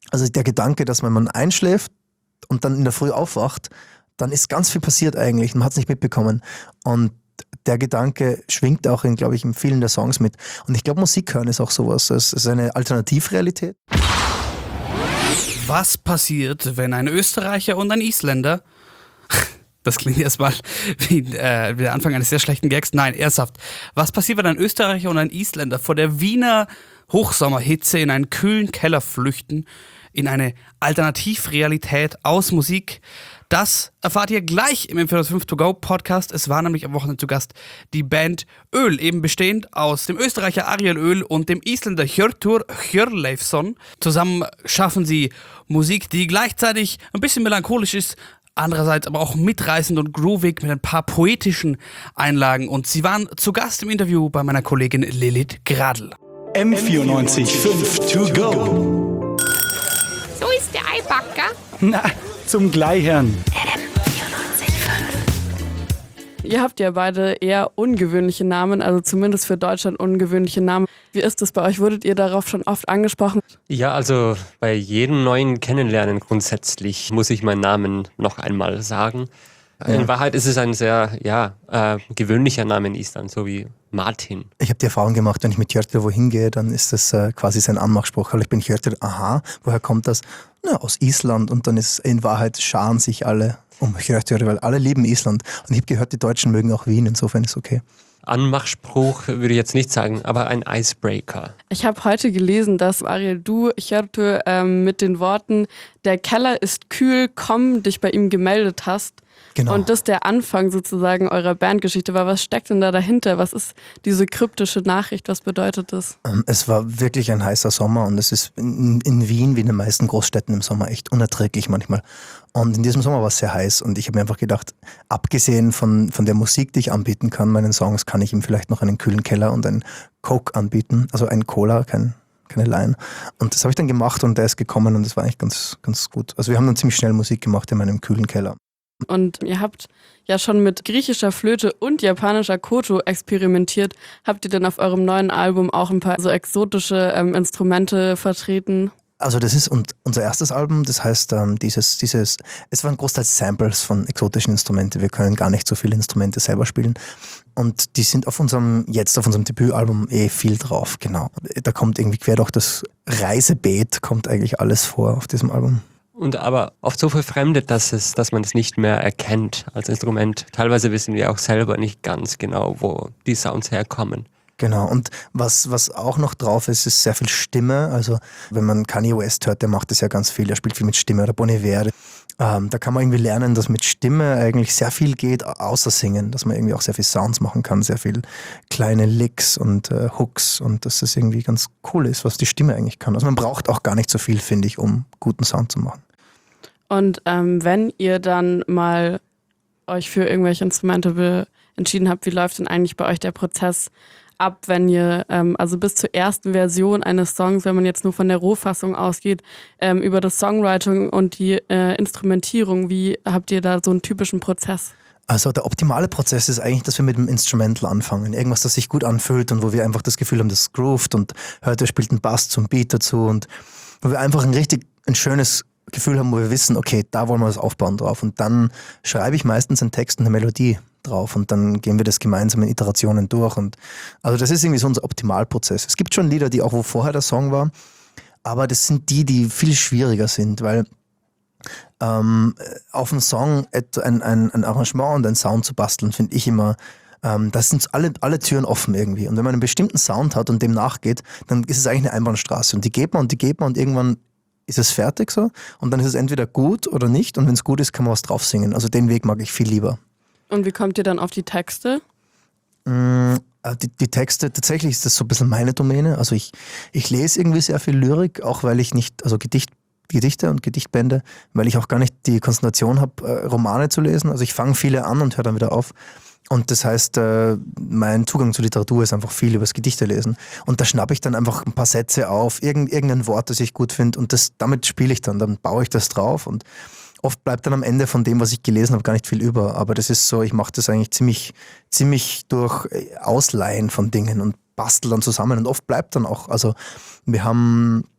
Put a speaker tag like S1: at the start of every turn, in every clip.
S1: Also der Gedanke, dass wenn man einschläft und dann in der Früh aufwacht, dann ist ganz viel passiert eigentlich, man hat es nicht mitbekommen. Und der Gedanke schwingt auch glaube ich, in vielen der Songs mit. Und ich glaube, Musik hören ist auch sowas. Es ist eine Alternativrealität.
S2: Was passiert, wenn ein Österreicher und ein Isländer... Das klingt erstmal wie der Anfang eines sehr schlechten Gags. Nein, ernsthaft. Was passiert, wenn ein Österreicher und ein Isländer vor der Wiener Hochsommerhitze in einen kühlen Keller flüchten, in eine Alternativrealität aus Musik? Das erfahrt ihr gleich im M405 To Go Podcast. Es war nämlich am Wochenende zu Gast die Band Öl, eben bestehend aus dem Österreicher Ariel Öl und dem Isländer Hjörtur Hjörleifsson. Zusammen schaffen sie Musik, die gleichzeitig ein bisschen melancholisch ist, andererseits aber auch mitreißend und groovig mit ein paar poetischen Einlagen. Und sie waren zu Gast im Interview bei meiner Kollegin Lilith Gradl.
S3: M94.5 To Go.
S4: So ist der Eibacker.
S3: Na, zum Gleichern.
S5: Ihr habt ja beide eher ungewöhnliche Namen, also zumindest für Deutschland ungewöhnliche Namen. Wie ist es bei euch? Wurdet ihr darauf schon oft angesprochen?
S6: Ja, also bei jedem neuen Kennenlernen grundsätzlich muss ich meinen Namen noch einmal sagen. Ja. In Wahrheit ist es ein sehr gewöhnlicher Name in Island, so wie Martin.
S1: Ich habe die Erfahrung gemacht, wenn ich mit Hjörtur wohin gehe, dann ist das quasi sein Anmachspruch. Also ich bin Hjörtur, aha, woher kommt das? Na, aus Island. Und dann ist in Wahrheit scharen sich alle um Hjörtur, weil alle lieben Island. Und ich habe gehört, die Deutschen mögen auch Wien, insofern ist es okay.
S6: Anmachspruch würde ich jetzt nicht sagen, aber ein Icebreaker.
S5: Ich habe heute gelesen, dass Ariel, du Hjörtur mit den Worten "Der Keller ist kühl, komm" dich bei ihm gemeldet hast.
S1: Genau.
S5: Und das der Anfang sozusagen eurer Bandgeschichte war. Was steckt denn da dahinter? Was ist diese kryptische Nachricht? Was bedeutet das?
S1: Es war wirklich ein heißer Sommer und es ist in Wien wie in den meisten Großstädten im Sommer echt unerträglich manchmal. Und in diesem Sommer war es sehr heiß und ich habe mir einfach gedacht, abgesehen von der Musik, die ich anbieten kann, meinen Songs, kann ich ihm vielleicht noch einen kühlen Keller und einen Coke anbieten, also einen Cola, keine Line. Und das habe ich dann gemacht und der ist gekommen und das war eigentlich ganz, ganz gut. Also wir haben dann ziemlich schnell Musik gemacht in meinem kühlen Keller.
S5: Und ihr habt ja schon mit griechischer Flöte und japanischer Koto experimentiert. Habt ihr denn auf eurem neuen Album auch ein paar so exotische Instrumente vertreten?
S1: Also das ist unser erstes Album, das heißt, es waren großteils Samples von exotischen Instrumenten. Wir können gar nicht so viele Instrumente selber spielen. Und die sind auf unserem Debütalbum viel drauf, genau. Da kommt irgendwie quer durch das Reisebeet, kommt eigentlich alles vor auf diesem Album.
S6: Und aber oft so verfremdet, dass man es nicht mehr erkennt als Instrument. Teilweise wissen wir auch selber nicht ganz genau, wo die Sounds herkommen.
S1: Genau, und was auch noch drauf ist sehr viel Stimme. Also wenn man Kanye West hört, der macht das ja ganz viel, er spielt viel mit Stimme, oder Bon Iver. Da kann man irgendwie lernen, dass mit Stimme eigentlich sehr viel geht, außer Singen, dass man irgendwie auch sehr viel Sounds machen kann, sehr viel kleine Licks und Hooks und dass das irgendwie ganz cool ist, was die Stimme eigentlich kann. Also man braucht auch gar nicht so viel, finde ich, um guten Sound zu machen.
S5: Und wenn ihr dann mal euch für irgendwelche Instrumente entschieden habt, wie läuft denn eigentlich bei euch der Prozess ab, wenn ihr, also bis zur ersten Version eines Songs, wenn man jetzt nur von der Rohfassung ausgeht, über das Songwriting und die Instrumentierung, wie habt ihr da so einen typischen Prozess?
S1: Also der optimale Prozess ist eigentlich, dass wir mit dem Instrumental anfangen. Irgendwas, das sich gut anfühlt und wo wir einfach das Gefühl haben, das groovt und hört, er spielt einen Bass zum Beat dazu und wo wir einfach ein schönes Gefühl haben, wo wir wissen, okay, da wollen wir das aufbauen drauf. Und dann schreibe ich meistens einen Text und eine Melodie drauf und dann gehen wir das gemeinsam in Iterationen durch. Und also das ist irgendwie so unser Optimalprozess. Es gibt schon Lieder, die auch wo vorher der Song war, aber das sind die viel schwieriger sind, weil auf einen Song ein Arrangement und einen Sound zu basteln, finde ich immer, das sind alle Türen offen irgendwie. Und wenn man einen bestimmten Sound hat und dem nachgeht, dann ist es eigentlich eine Einbahnstraße. Und die geht man und irgendwann ist es fertig so. Und dann ist es entweder gut oder nicht. Und wenn es gut ist, kann man was drauf singen. Also den Weg mag ich viel lieber.
S5: Und wie kommt ihr dann auf die Texte?
S1: Die Texte, tatsächlich ist das so ein bisschen meine Domäne. Also ich lese irgendwie sehr viel Lyrik, auch weil ich nicht, also Gedichte und Gedichtbände, weil ich auch gar nicht die Konzentration habe, Romane zu lesen. Also ich fange viele an und höre dann wieder auf. Und das heißt, mein Zugang zur Literatur ist einfach viel übers Gedichte lesen. Und da schnappe ich dann einfach ein paar Sätze auf, irgendein Wort, das ich gut finde und damit spiele ich dann baue ich das drauf und oft bleibt dann am Ende von dem, was ich gelesen habe, gar nicht viel über. Aber das ist so, ich mache das eigentlich ziemlich durch Ausleihen von Dingen und bastel dann zusammen und oft bleibt dann auch, also wir haben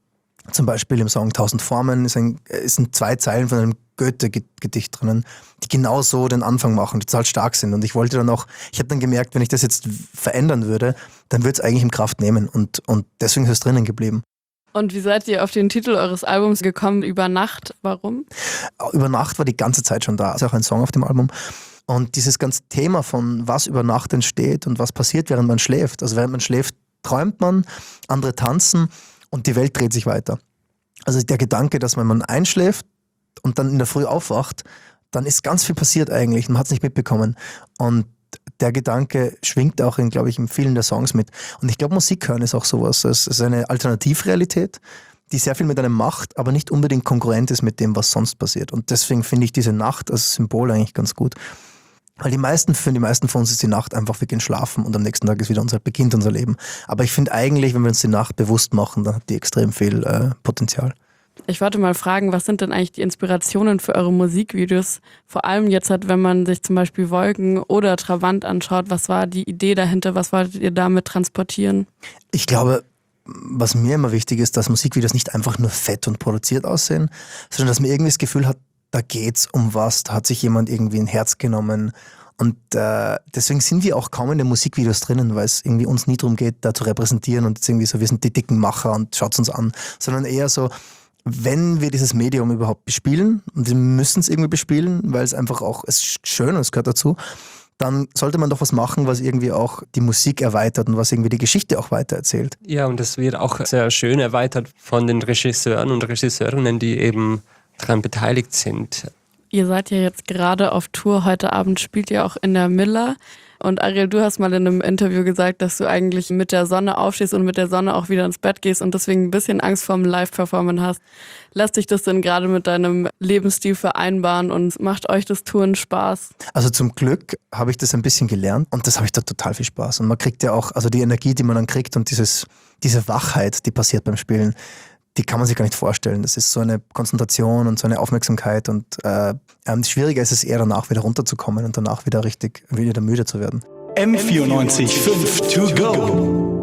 S1: Zum Beispiel im Song 1000 Formen sind 2 Zeilen von einem Goethe-Gedicht drinnen, die genau so den Anfang machen, die total stark sind. Und ich habe dann gemerkt, wenn ich das jetzt verändern würde, dann würde es eigentlich im Kraft nehmen. Und deswegen ist es drinnen geblieben.
S5: Und wie seid ihr auf den Titel eures Albums gekommen? Über Nacht? Warum?
S1: Über Nacht war die ganze Zeit schon da. Das ist auch ein Song auf dem Album. Und dieses ganze Thema von was über Nacht entsteht und was passiert, während man schläft. Also während man schläft, träumt man, andere tanzen und die Welt dreht sich weiter. Also der Gedanke, dass wenn man einschläft und dann in der Früh aufwacht, dann ist ganz viel passiert eigentlich. Man hat es nicht mitbekommen. Und der Gedanke schwingt auch glaube ich, in vielen der Songs mit. Und ich glaube, Musik hören ist auch sowas. Es ist eine Alternativrealität, die sehr viel mit einem macht, aber nicht unbedingt konkurrent ist mit dem, was sonst passiert. Und deswegen finde ich diese Nacht als Symbol eigentlich ganz gut. Weil für die meisten von uns ist die Nacht einfach, wir gehen schlafen und am nächsten Tag ist wieder beginnt unser Leben. Aber ich finde eigentlich, wenn wir uns die Nacht bewusst machen, dann hat die extrem viel Potenzial.
S5: Ich wollte mal fragen, was sind denn eigentlich die Inspirationen für eure Musikvideos? Vor allem jetzt wenn man sich zum Beispiel Wolken oder Trabant anschaut, was war die Idee dahinter? Was wolltet ihr damit transportieren?
S1: Ich glaube, was mir immer wichtig ist, dass Musikvideos nicht einfach nur fett und produziert aussehen, sondern dass man irgendwie das Gefühl hat, da geht's um was, da hat sich jemand irgendwie ein Herz genommen. Und deswegen sind wir auch kaum in den Musikvideos drinnen, weil es irgendwie uns nie darum geht, da zu repräsentieren und jetzt irgendwie so, wir sind die dicken Macher und schaut's uns an, sondern eher so, wenn wir dieses Medium überhaupt bespielen, und wir müssen es irgendwie bespielen, weil es einfach auch, es ist schön und es gehört dazu, dann sollte man doch was machen, was irgendwie auch die Musik erweitert und was irgendwie die Geschichte auch weitererzählt.
S6: Ja, und das wird auch sehr schön erweitert von den Regisseuren und Regisseurinnen, die eben daran beteiligt sind.
S5: Ihr seid ja jetzt gerade auf Tour. Heute Abend spielt ihr auch in der Miller. Und Ariel, du hast mal in einem Interview gesagt, dass du eigentlich mit der Sonne aufstehst und mit der Sonne auch wieder ins Bett gehst und deswegen ein bisschen Angst vorm Live-Performen hast. Lässt sich das denn gerade mit deinem Lebensstil vereinbaren und macht euch das Touren Spaß?
S1: Also zum Glück habe ich das ein bisschen gelernt und das habe ich da total viel Spaß. Und man kriegt ja auch, also die Energie, die man dann kriegt und diese Wachheit, die passiert beim Spielen, die kann man sich gar nicht vorstellen. Das ist so eine Konzentration und so eine Aufmerksamkeit und schwieriger ist es eher danach wieder runterzukommen und danach wieder müde zu werden.
S3: M94 5 to go.